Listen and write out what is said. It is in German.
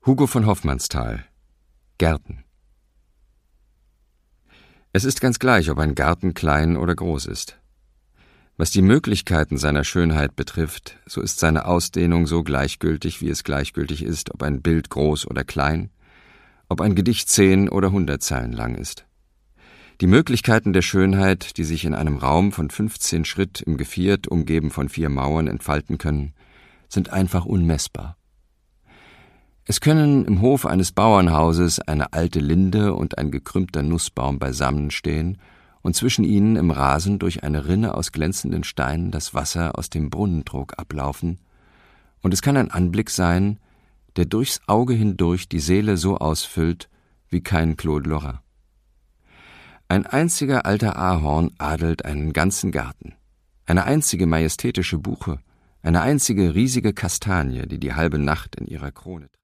Hugo von Hofmannsthal: Gärten. Es ist ganz gleich, ob ein Garten klein oder groß ist. Was die Möglichkeiten seiner Schönheit betrifft, so ist seine Ausdehnung so gleichgültig, wie es gleichgültig ist, ob ein Bild groß oder klein, ob ein Gedicht 10 oder 100 Zeilen lang ist. Die Möglichkeiten der Schönheit, die sich in einem Raum von 15 Schritt im Geviert, umgeben von 4 Mauern, entfalten können, sind einfach unmessbar. Es können im Hof eines Bauernhauses eine alte Linde und ein gekrümmter Nussbaum beisammen stehen und zwischen ihnen im Rasen durch eine Rinne aus glänzenden Steinen das Wasser aus dem Brunnentrog ablaufen, und es kann ein Anblick sein, der durchs Auge hindurch die Seele so ausfüllt wie kein Claude Lorrain. Ein einziger alter Ahorn adelt einen ganzen Garten, eine einzige majestätische Buche, eine einzige riesige Kastanie, die die halbe Nacht in ihrer Krone